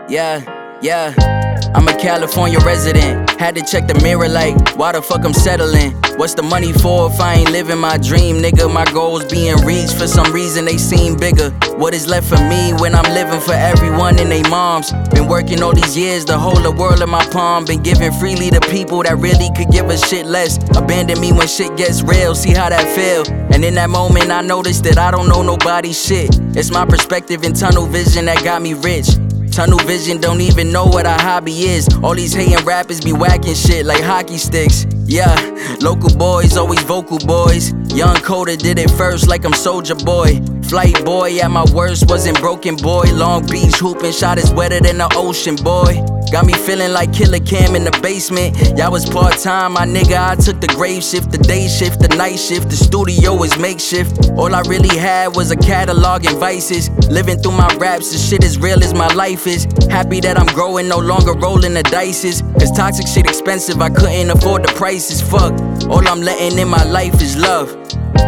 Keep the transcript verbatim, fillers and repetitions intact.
Yeah, yeah. I'm a California resident. Had to check the mirror like, why the fuck I'm settling? What's the money for if I ain't living my dream, nigga? My goals being reached, for some reason they seem bigger. What is left for me when I'm living for everyone and they moms? Been working all these years to hold the world in my palm. Been giving freely to people that really could give a shit less. Abandon me when shit gets real, see how that feel. And in that moment I noticed that I don't know nobody's shit. It's my perspective and tunnel vision that got me rich. Tunnel vision, don't even know what a hobby is. All these hating rappers be whacking shit like hockey sticks. Yeah, local boys, always vocal boys. Young Coda did it first like I'm Soldier Boy. Flight boy at my worst, wasn't broken boy. Long Beach hooping, shot is wetter than the ocean, boy. Got me feeling like Killer Cam in the basement. Y'all was part-time, my nigga, I took the grave shift, the day shift, the night shift. The studio was makeshift. All I really had was a catalog and vices. Living through my raps, the shit as real as my life is. Happy that I'm growing, no longer rolling the dices. Cause toxic shit expensive, I couldn't afford the prices, fuck. All I'm letting in my life is love.